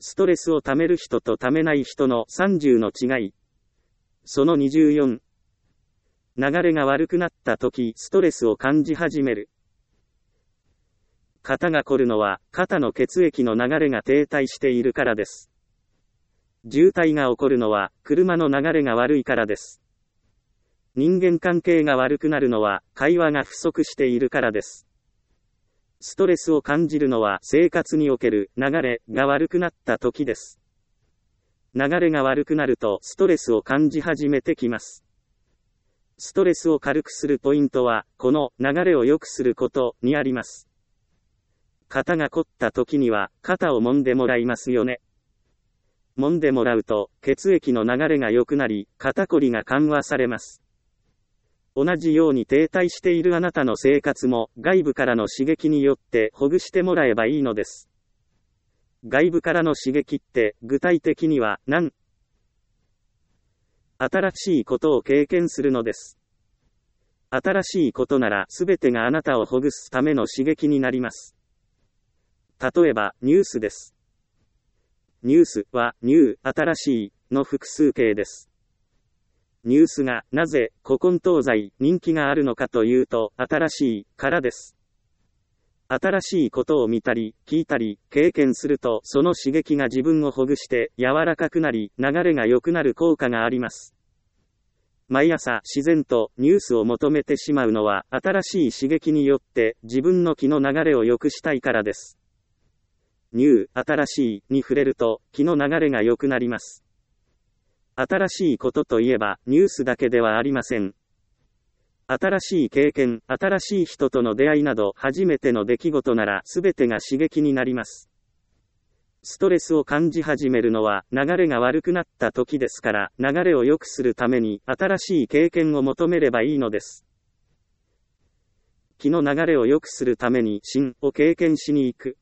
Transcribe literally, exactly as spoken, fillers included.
ストレスをためる人とためない人のさんじゅうの違い。そのにじゅうよん。流れが悪くなった時、ストレスを感じ始める。肩が凝るのは、肩の血液の流れが停滞しているからです。渋滞が起こるのは、車の流れが悪いからです。人間関係が悪くなるのは、会話が不足しているからです。ストレスを感じるのは生活における流れが悪くなった時です。流れが悪くなるとストレスを感じ始めてきます。ストレスを軽くするポイントは、この流れを良くすることにあります。肩が凝った時には肩を揉んでもらいますよね。揉んでもらうと血液の流れが良くなり、肩こりが緩和されます。同じように停滞しているあなたの生活も外部からの刺激によってほぐしてもらえばいいのです。外部からの刺激って具体的には何？新しいことを経験するのです。新しいことならすべてがあなたをほぐすための刺激になります。例えばニュースです。ニュースはニュー、新しいの複数形です。ニュースがなぜ古今東西人気があるのかというと、新しいからです。新しいことを見たり聞いたり経験すると、その刺激が自分をほぐして柔らかくなり、流れが良くなる効果があります。毎朝自然とニュースを求めてしまうのは、新しい刺激によって自分の気の流れを良くしたいからです。ニュー、新しいに触れると気の流れが良くなります。新しいことといえばニュースだけではありません。新しい経験、新しい人との出会いなど初めての出来事なら全てが刺激になります。ストレスを感じ始めるのは流れが悪くなった時ですから、流れを良くするために新しい経験を求めればいいのです。気の流れを良くするために心を経験しに行く。